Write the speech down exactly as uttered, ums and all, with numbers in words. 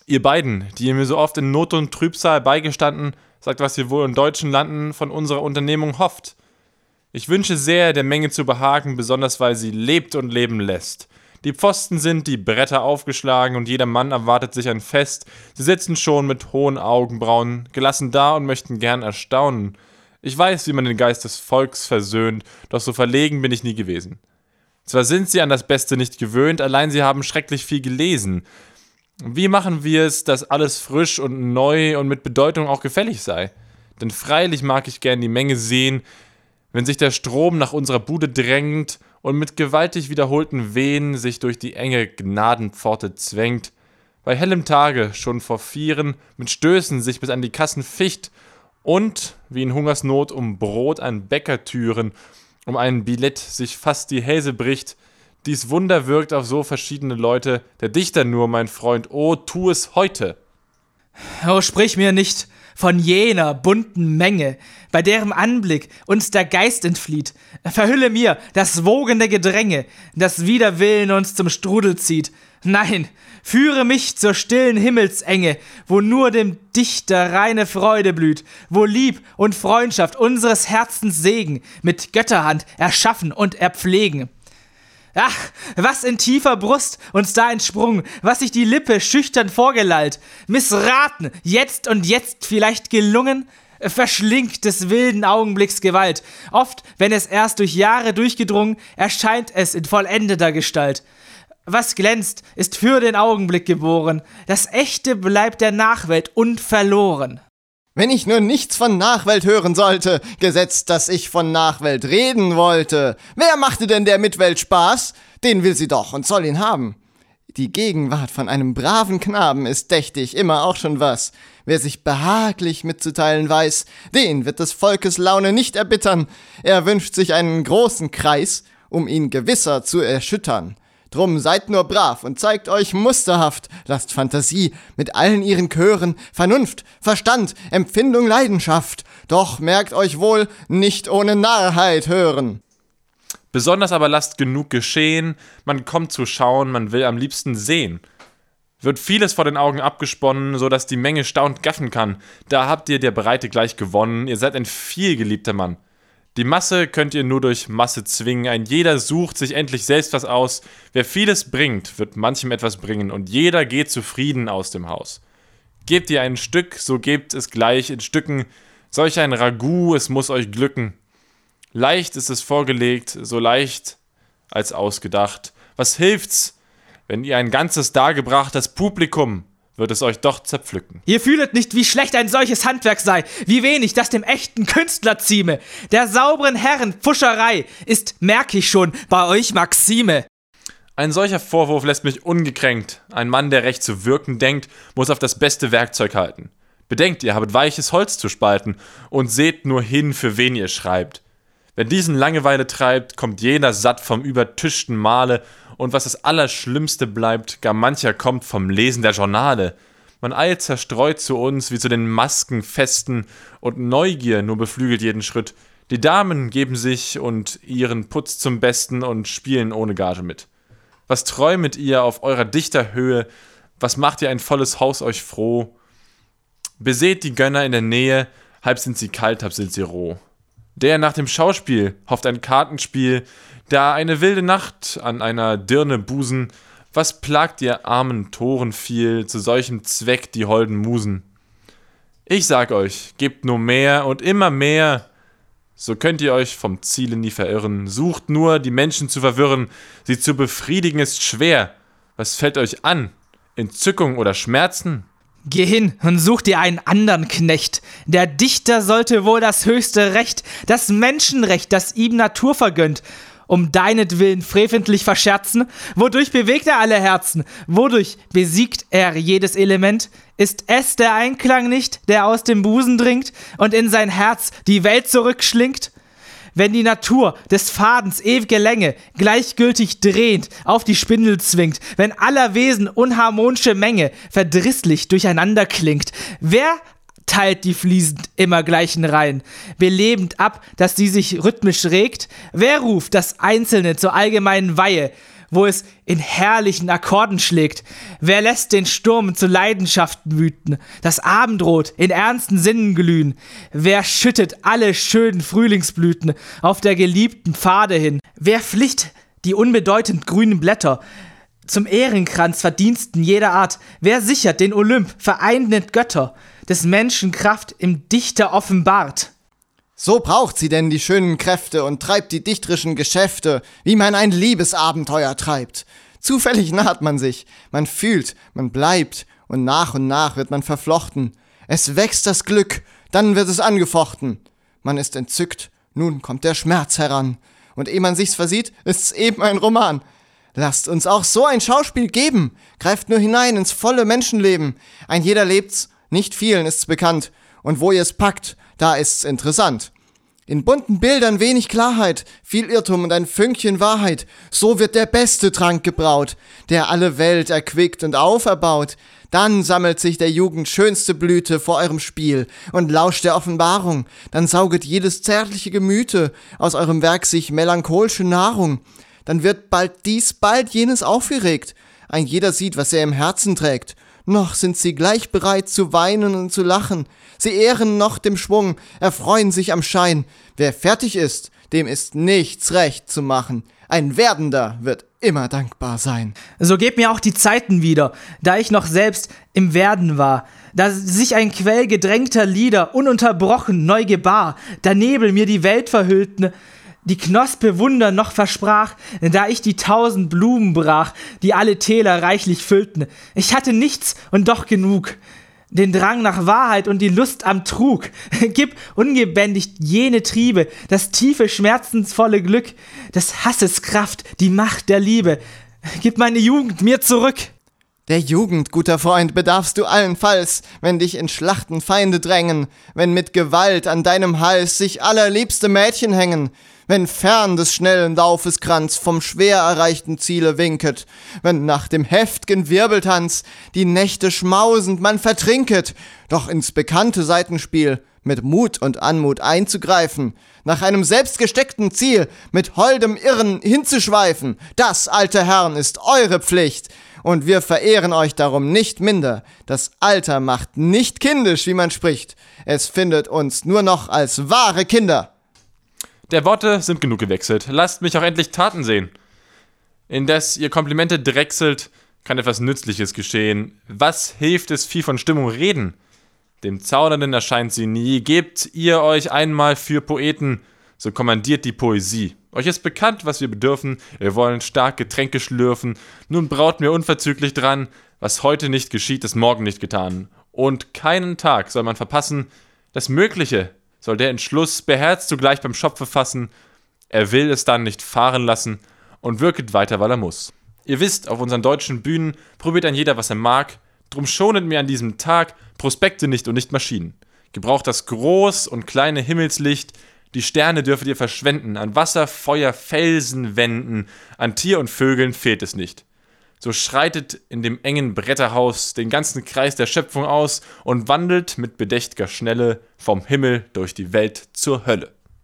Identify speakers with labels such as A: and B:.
A: Ihr beiden, die ihr mir so oft in Not und Trübsal beigestanden, sagt, was ihr wohl in deutschen Landen von unserer Unternehmung hofft. Ich wünsche sehr, der Menge zu behagen, besonders weil sie lebt und leben lässt. Die Pfosten sind, die Bretter aufgeschlagen und jeder Mann erwartet sich ein Fest. Sie sitzen schon mit hohen Augenbrauen, gelassen da und möchten gern erstaunen. Ich weiß, wie man den Geist des Volks versöhnt, doch so verlegen bin ich nie gewesen. Zwar sind sie an das Beste nicht gewöhnt, allein sie haben schrecklich viel gelesen. Wie machen wir es, dass alles frisch und neu und mit Bedeutung auch gefällig sei? Denn freilich mag ich gern die Menge sehen, wenn sich der Strom nach unserer Bude drängt und mit gewaltig wiederholten Wehen sich durch die enge Gnadenpforte zwängt, bei hellem Tage schon vor Vieren mit Stößen sich bis an die Kassen ficht und, wie in Hungersnot um Brot an Bäckertüren, um ein Billett sich fast die Hälse bricht. Dies Wunder wirkt auf so verschiedene Leute, der Dichter nur, mein Freund, oh, tu es heute.
B: Oh, sprich mir nicht von jener bunten Menge, bei deren Anblick uns der Geist entflieht. Verhülle mir das wogende Gedränge, das wider Willen uns zum Strudel zieht. Nein, führe mich zur stillen Himmelsenge, wo nur dem Dichter reine Freude blüht, wo Lieb und Freundschaft unseres Herzens Segen mit Götterhand erschaffen und erpflegen. Ach, was in tiefer Brust uns da entsprungen, was sich die Lippe schüchtern vorgelallt, missraten, jetzt und jetzt vielleicht gelungen, verschlingt des wilden Augenblicks Gewalt. Oft, wenn es erst durch Jahre durchgedrungen, erscheint es in vollendeter Gestalt. Was glänzt, ist für den Augenblick geboren, das Echte bleibt der Nachwelt unverloren.
C: Wenn ich nur nichts von Nachwelt hören sollte, gesetzt, dass ich von Nachwelt reden wollte. Wer machte denn der Mitwelt Spaß? Den will sie doch und soll ihn haben. Die Gegenwart von einem braven Knaben ist dächtig, immer auch schon was. Wer sich behaglich mitzuteilen weiß, den wird des Volkes Laune nicht erbittern. Er wünscht sich einen großen Kreis, um ihn gewisser zu erschüttern. Drum seid nur brav und zeigt euch musterhaft, lasst Fantasie mit allen ihren Chören, Vernunft, Verstand, Empfindung, Leidenschaft, doch merkt euch wohl, nicht ohne Narrheit hören.
A: Besonders aber lasst genug geschehen, man kommt zu schauen, man will am liebsten sehen. Wird vieles vor den Augen abgesponnen, so dass die Menge staunt gaffen kann, da habt ihr der Breite gleich gewonnen, ihr seid ein vielgeliebter Mann. Die Masse könnt ihr nur durch Masse zwingen, ein jeder sucht sich endlich selbst was aus. Wer vieles bringt, wird manchem etwas bringen und jeder geht zufrieden aus dem Haus. Gebt ihr ein Stück, so gebt es gleich in Stücken, solch ein Ragout, es muss euch glücken. Leicht ist es vorgelegt, so leicht als ausgedacht. Was hilft's, wenn ihr ein ganzes dargebracht, das Publikum wird es euch doch zerpflücken.
B: Ihr fühlet nicht, wie schlecht ein solches Handwerk sei, wie wenig das dem echten Künstler zieme. Der sauberen Herren Pfuscherei ist, merk ich schon, bei euch Maxime.
A: Ein solcher Vorwurf lässt mich ungekränkt. Ein Mann, der recht zu wirken denkt, muss auf das beste Werkzeug halten. Bedenkt, ihr habet weiches Holz zu spalten und seht nur hin, für wen ihr schreibt. Wenn diesen Langeweile treibt, kommt jeder satt vom übertischten Male und was das Allerschlimmste bleibt, gar mancher kommt vom Lesen der Journale. Man eilt zerstreut zu uns wie zu den Maskenfesten und Neugier nur beflügelt jeden Schritt. Die Damen geben sich und ihren Putz zum Besten und spielen ohne Gage mit. Was träumet ihr auf eurer Dichterhöhe? Was macht ihr ein volles Haus euch froh? Beseht die Gönner in der Nähe, halb sind sie kalt, halb sind sie roh. Der nach dem Schauspiel hofft ein Kartenspiel, da eine wilde Nacht an einer Dirne busen. Was plagt ihr armen Toren viel, zu solchem Zweck die holden Musen? Ich sag euch, gebt nur mehr und immer mehr, so könnt ihr euch vom Ziele nie verirren. Sucht nur, die Menschen zu verwirren, sie zu befriedigen ist schwer. Was fällt euch an? Entzückung oder Schmerzen?
B: Geh hin und such dir einen anderen Knecht. Der Dichter sollte wohl das höchste Recht, das Menschenrecht, das ihm Natur vergönnt, um deinetwillen freventlich verscherzen? Wodurch bewegt er alle Herzen? Wodurch besiegt er jedes Element? Ist es der Einklang nicht, der aus dem Busen dringt und in sein Herz die Welt zurückschlingt? Wenn die Natur des Fadens ewige Länge gleichgültig drehend auf die Spindel zwingt, wenn aller Wesen unharmonische Menge verdrisslich durcheinander klingt, wer teilt die fließend immer gleichen Reihen, belebend ab, dass sie sich rhythmisch regt? Wer ruft das Einzelne zur allgemeinen Weihe? wo es in herrlichen Akkorden schlägt? Wer lässt den Sturm zu Leidenschaften wüten, das Abendrot in ernsten Sinnen glühen? Wer schüttet alle schönen Frühlingsblüten auf der geliebten Pfade hin? Wer flicht die unbedeutend grünen Blätter zum Ehrenkranz Verdiensten jeder Art? Wer sichert den Olymp, vereinnet Götter, des Menschen Kraft im Dichter offenbart?
C: So braucht sie denn die schönen Kräfte und treibt die dichterischen Geschäfte, wie man ein Liebesabenteuer treibt. Zufällig naht man sich, man fühlt, man bleibt, und nach und nach wird man verflochten. Es wächst das Glück, dann wird es angefochten. Man ist entzückt, nun kommt der Schmerz heran. Und ehe man sich's versieht, ist's eben ein Roman. Lasst uns auch so ein Schauspiel geben. Greift nur hinein ins volle Menschenleben. Ein jeder lebt's, nicht vielen ist's bekannt. Und wo ihr's packt, da ist's interessant. In bunten Bildern wenig Klarheit, viel Irrtum und ein Fünkchen Wahrheit. So wird der beste Trank gebraut, der alle Welt erquickt und auferbaut. Dann sammelt sich der Jugend schönste Blüte vor eurem Spiel und lauscht der Offenbarung. Dann sauget jedes zärtliche Gemüte aus eurem Werk sich melancholische Nahrung. Dann wird bald dies, bald jenes aufgeregt. Ein jeder sieht, was er im Herzen trägt. Noch sind sie gleich bereit zu weinen und zu lachen. Sie ehren noch dem Schwung, erfreuen sich am Schein. Wer fertig ist, dem ist nichts recht zu machen. Ein Werdender wird immer dankbar sein.
B: So gebt mir auch die Zeiten wieder, da ich noch selbst im Werden war. Da sich ein Quell gedrängter Lieder ununterbrochen neu gebar, da Nebel mir die Welt verhüllten, die Knospe Wunder noch versprach, da ich die tausend Blumen brach, die alle Täler reichlich füllten. Ich hatte nichts und doch genug, den Drang nach Wahrheit und die Lust am Trug. Gib ungebändigt jene Triebe, das tiefe, schmerzensvolle Glück, des Hasses Kraft, die Macht der Liebe. Gib meine Jugend mir zurück.
C: Der Jugend, guter Freund, bedarfst du allenfalls, wenn dich in Schlachten Feinde drängen, wenn mit Gewalt an deinem Hals sich allerliebste Mädchen hängen, wenn fern des schnellen Laufes Kranz vom schwer erreichten Ziele winket, wenn nach dem heft'gen Wirbeltanz die Nächte schmausend man vertrinket, doch ins bekannte Seitenspiel mit Mut und Anmut einzugreifen, nach einem selbstgesteckten Ziel mit holdem Irren hinzuschweifen, das, alte Herren, ist eure Pflicht, und wir verehren euch darum nicht minder. Das Alter macht nicht kindisch, wie man spricht, es findet uns nur noch als wahre Kinder.
A: Der Worte sind genug gewechselt. Lasst mich auch endlich Taten sehen. Indes ihr Komplimente drechselt, kann etwas Nützliches geschehen. Was hilft es viel von Stimmung reden? Dem Zaudernden erscheint sie nie. Gebt ihr euch einmal für Poeten, so kommandiert die Poesie. Euch ist bekannt, was wir bedürfen. Wir wollen stark Getränke schlürfen. Nun braut mir unverzüglich dran. Was heute nicht geschieht, ist morgen nicht getan. Und keinen Tag soll man verpassen. Das Mögliche soll der Entschluss beherzt zugleich beim Schopfe fassen. Er will es dann nicht fahren lassen und wirket weiter, weil er muss. Ihr wisst, auf unseren deutschen Bühnen probiert ein jeder, was er mag. Drum schonet mir an diesem Tag Prospekte nicht und nicht Maschinen. Gebraucht das Groß- und kleine Himmelslicht. Die Sterne dürfet ihr verschwenden. An Wasser, Feuer, Felsen, Wänden. An Tier und Vögeln fehlt es nicht. So schreitet in dem engen Bretterhaus den ganzen Kreis der Schöpfung aus und wandelt mit bedächt'ger Schnelle vom Himmel durch die Welt zur Hölle.